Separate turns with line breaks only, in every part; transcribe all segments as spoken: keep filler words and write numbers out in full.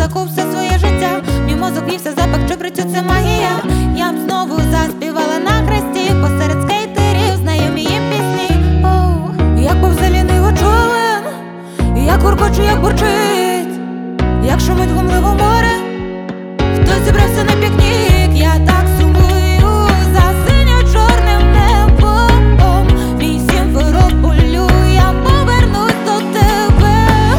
шляху все своє життя. Мій мозок вівся запах чебрецю, це магія. Я б знову заспівала на хресті, посеред скейтерів знайомі їм пісні. Оу, як повзеліний човен, як гуркочу, як бурчить, як шумить гумливо море. Хтось зібрався на пікнік, я так сумую за синьо-чорним небом. Мій Сімферополю, я повернусь до тебе.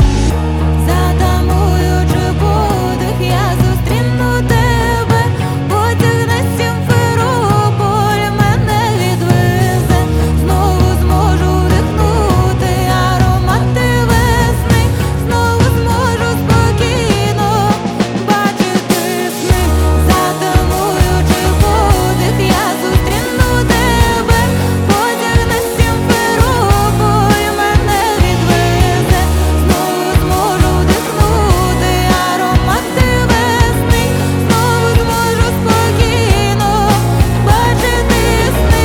Затамуючи подих, я зустріну тебе. Потяг на Сімферополь мене відвезе. Знову зможу вдихнути аромати весни. Знову зможу спокійно бачити сни. Затамуючи подих, я зустріну тебе. Потяг на Сімферополь мене відвезе. Знову зможу вдихнути аромати весни. Знову зможу спокійно бачити сни.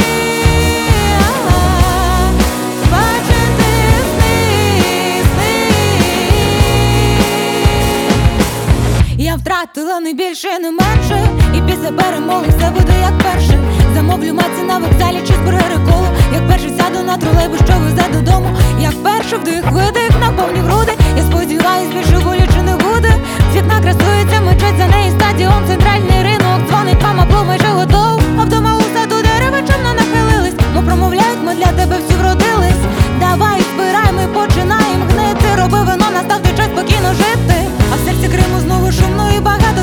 Бачити сни, сни. Я втратила не більше, не менше, і після перемоги все буде як перше. Замовлю маці на вокзалі, чизбургери, коло. Як перше сяду на тролейбус, що везе додому. Як перше вдих, видих на повні груди. Я сподіваюсь, більше боляче не буде. Вікна красується, мечеть, за неї стадіон, центральний ринок. Дзвонить мама, бо майже готов. А вдома у саду дерева чемно нахилились. Мов промовляють, ми для тебе всі вродились. Давай, збирай, ми починаємо гнити. Роби вино, настав той час спокійно жити. А в серці Криму знову шумно і багато